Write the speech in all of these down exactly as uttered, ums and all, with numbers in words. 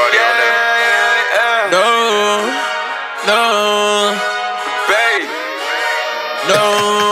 Shorty on that. No, no, Babe. no.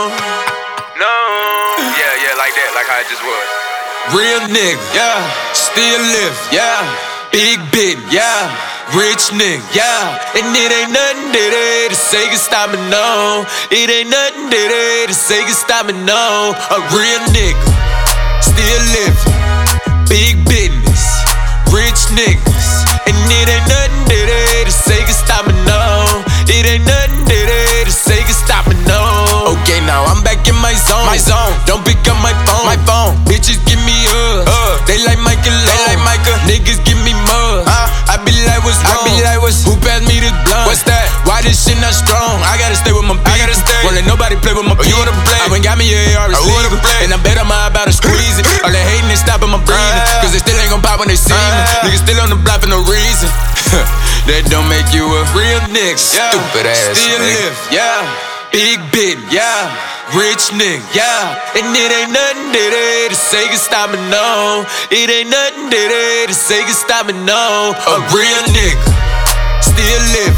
No. Yeah, yeah, like that, like how it just was. Real nigga, yeah. Still live, yeah. Big bit, yeah. Rich nigga, yeah. And it ain't nothing that they to say can stop me, no. It ain't nothing that they to say can stop me, no. A real nigga, still live. Big business, rich niggas. And it ain't nothing that they to say can stop me, no. It ain't nothing that they to say can stop me, no. Okay, now I'm back in my zone. My zone. Don't pick up my phone. My phone. Bitches give me uh. uh. They like Michael. They like Michael. Niggas give me mud. Uh. I be like what's wrong? I be like what's who passed me this blunt? What's that? Why this shit not strong? I gotta stay with my people. I gotta stay. Won't let nobody play with my people. You wanna play? I went got me a A R receiver. And I bet I'm about to squeeze it. All that hating is stopping my breathing. Cause they still ain't gon' pop when they see me. Niggas still on the block for no reason. That don't make you a real nigga. Yeah. Stupid ass. Still live, yeah. Big bit, yeah. Rich nigga, yeah. And it ain't nothing that they to say can stop me, no. It ain't nothing that they to say can stop me, no. A real nigga, still live.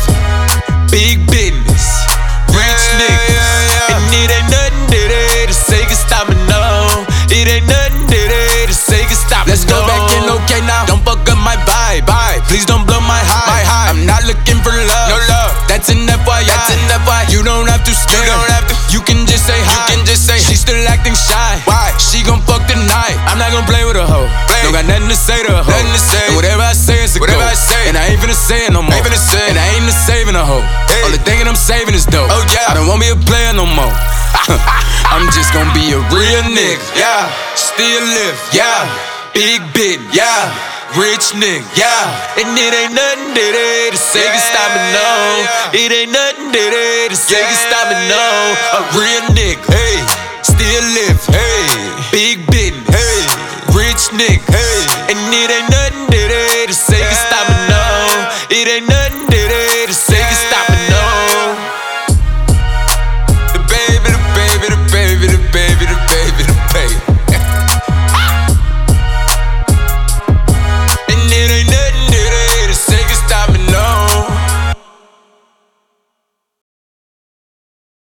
Big business, rich niggas. And it ain't nothing that they to say can stop me, no. It ain't nothing that they to say can stop me, no. Let's go back in, okay now. Don't fuck up my vibe, vibe. Please don't blow my high, my high. I'm not looking for love, no love. That's an F Y I, that's an F Y I. You don't have to scare, you don't have to. You can just say hi, you can just say she still acting shy. Why? She gon' fuck tonight. I'm not gon' play with a hoe. Play. Don't got nothing to say to a hoe. Nothing to say. And whatever I say is a whatever go. I say. And I ain't finna say it no more. Ain't finna say. And I ain't into saving a hoe. Hey. Only thing that I'm saving is dope. Oh yeah. I don't want me a player no more. I'm just gon' be a real nigga. Yeah. Still live. Yeah. Big bit. Yeah. Rich nigga, yeah. And it ain't nothing that they to say can stop me, no. It ain't nothing that they to say can stop me, no. A real nigga, hey. Still live, hey. Big business, hey. Rich nigga, hey. And it ain't nothing